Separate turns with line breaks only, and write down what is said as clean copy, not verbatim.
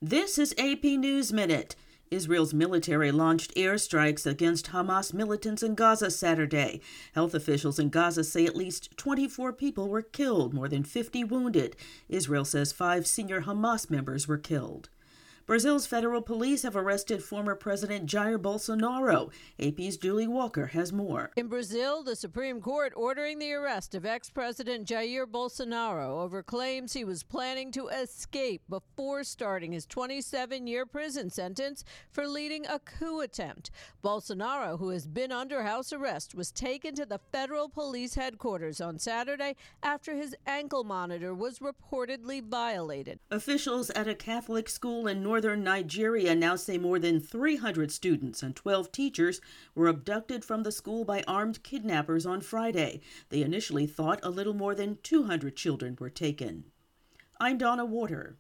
This is AP News Minute. Israel's military launched airstrikes against Hamas militants in Gaza Saturday. Health officials in Gaza say at least 24 people were killed, more than 50 wounded. Israel says 5 senior Hamas members were killed. Brazil's federal police have arrested former President Jair Bolsonaro. AP's Julie Walker has more.
In Brazil, the Supreme Court ordering the arrest of ex-President Jair Bolsonaro over claims he was planning to escape before starting his 27-year prison sentence for leading a coup attempt. Bolsonaro, who has been under house arrest, was taken to the federal police headquarters on Saturday after his ankle monitor was reportedly violated.
Officials at a Catholic school in northern Nigeria now say more than 300 students and 12 teachers were abducted from the school by armed kidnappers on Friday. They initially thought a little more than 200 children were taken. I'm Donna Water.